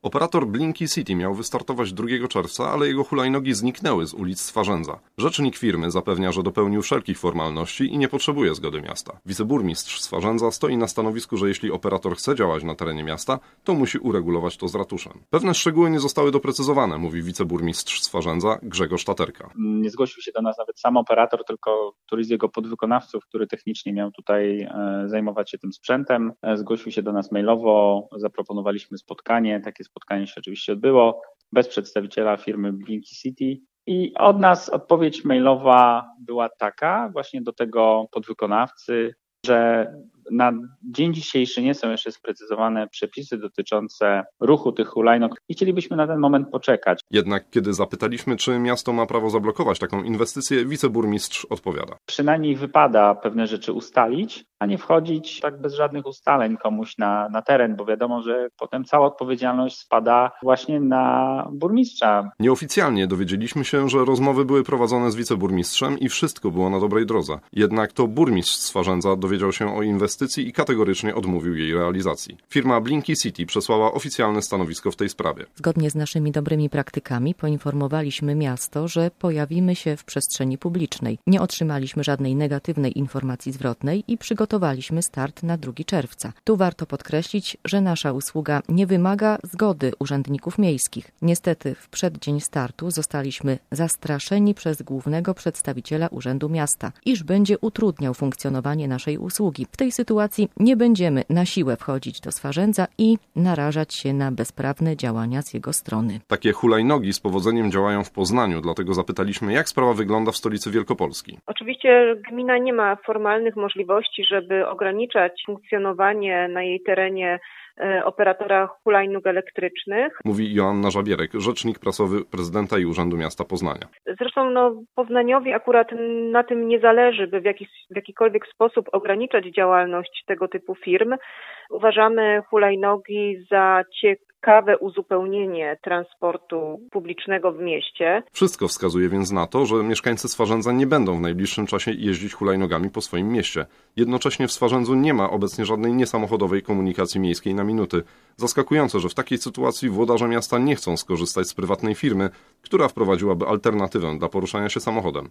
Operator Blinky City miał wystartować 2 czerwca, ale jego hulajnogi zniknęły z ulic Swarzędza. Rzecznik firmy zapewnia, że dopełnił wszelkich formalności i nie potrzebuje zgody miasta. Wiceburmistrz Swarzędza stoi na stanowisku, że jeśli operator chce działać na terenie miasta, to musi uregulować to z ratuszem. Pewne szczegóły nie zostały doprecyzowane, mówi wiceburmistrz Swarzędza Grzegorz Taterka. Nie zgłosił się do nas nawet sam operator, tylko któryś z jego podwykonawców, który technicznie miał tutaj zajmować się tym sprzętem. Zgłosił się do nas mailowo, zaproponowaliśmy spotkanie. Takie spotkanie się oczywiście odbyło bez przedstawiciela firmy Blinky City. I od nas odpowiedź mailowa była taka właśnie do tego podwykonawcy, że na dzień dzisiejszy nie są jeszcze sprecyzowane przepisy dotyczące ruchu tych hulajnóg i chcielibyśmy na ten moment poczekać. Jednak kiedy zapytaliśmy, czy miasto ma prawo zablokować taką inwestycję, wiceburmistrz odpowiada. Przynajmniej wypada pewne rzeczy ustalić, a nie wchodzić tak bez żadnych ustaleń komuś na teren, bo wiadomo, że potem cała odpowiedzialność spada właśnie na burmistrza. Nieoficjalnie dowiedzieliśmy się, że rozmowy były prowadzone z wiceburmistrzem i wszystko było na dobrej drodze. Jednak to burmistrz Swarzędza dowiedział się o inwestycji i kategorycznie odmówił jej realizacji. Firma Blinky City przesłała oficjalne stanowisko w tej sprawie. Zgodnie z naszymi dobrymi praktykami poinformowaliśmy miasto, że pojawimy się w przestrzeni publicznej. Nie otrzymaliśmy żadnej negatywnej informacji zwrotnej i przygotowaliśmy start na 2 czerwca. Tu warto podkreślić, że nasza usługa nie wymaga zgody urzędników miejskich. Niestety w przeddzień startu zostaliśmy zastraszeni przez głównego przedstawiciela Urzędu Miasta, iż będzie utrudniał funkcjonowanie naszej usługi. W tej sytuacji nie będziemy na siłę wchodzić do Swarzędza i narażać się na bezprawne działania z jego strony. Takie hulajnogi z powodzeniem działają w Poznaniu, dlatego zapytaliśmy, jak sprawa wygląda w stolicy Wielkopolski. Oczywiście gmina nie ma formalnych możliwości, żeby ograniczać funkcjonowanie na jej terenie operatora hulajnóg elektrycznych. Mówi Joanna Żabierek, rzecznik prasowy prezydenta i Urzędu Miasta Poznania. Zresztą Poznaniowi akurat na tym nie zależy, by w jakikolwiek sposób ograniczać działalność tego typu firm. Uważamy hulajnogi za ciekawe uzupełnienie transportu publicznego w mieście. Wszystko wskazuje więc na to, że mieszkańcy Swarzędza nie będą w najbliższym czasie jeździć hulajnogami po swoim mieście. Jednocześnie w Swarzędzu nie ma obecnie żadnej niesamochodowej komunikacji miejskiej na minuty. Zaskakujące, że w takiej sytuacji włodarze miasta nie chcą skorzystać z prywatnej firmy, która wprowadziłaby alternatywę dla poruszania się samochodem.